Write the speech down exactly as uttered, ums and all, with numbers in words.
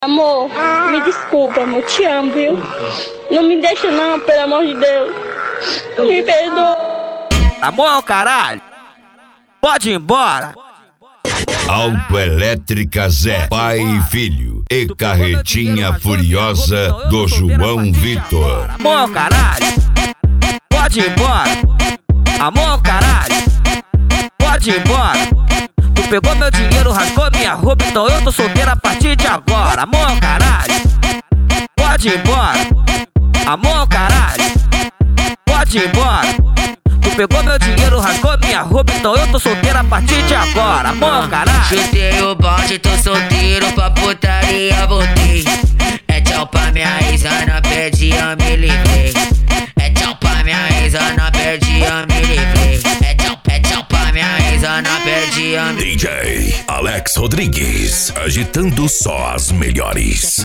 Amor, me desculpa, amor, te amo, viu? Não me deixa não, pelo amor de Deus. Me perdoa. Amor, caralho. Pode ir embora. Autoelétrica Zé, pai e filho, e carretinha furiosa do João Vitor. Amor, caralho. Pode ir embora. Amor, caralho. Pode ir embora. Tu pegou meu dinheiro, rasgou minha roupa, então eu tô solteira a partir de agora. Amor, caralho. Pode ir embora. Amor, caralho. Pode ir embora. Tu pegou meu dinheiro, rasgou minha roupa, então eu tô solteira a partir de agora. Amor, caralho. Chutei o balde, tô solteiro, pra putaria voltei. É tchau pra minha ex, não perdi, eu me livrei. É tchau pra minha ex, não perdi, eu me livrei. É tchau, é tchau pra minha ex, não perdi, eu me livrei. D J Alex Rodrigues, agitando só as melhores.